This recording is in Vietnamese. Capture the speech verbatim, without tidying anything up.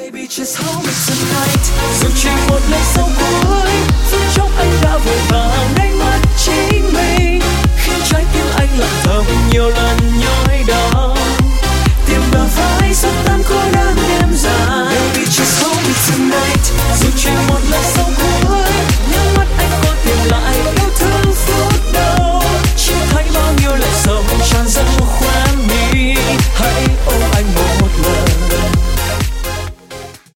Baby just hold me tonight. Dù chỉ một lần sau cuối, phút chốc anh đã vội vã.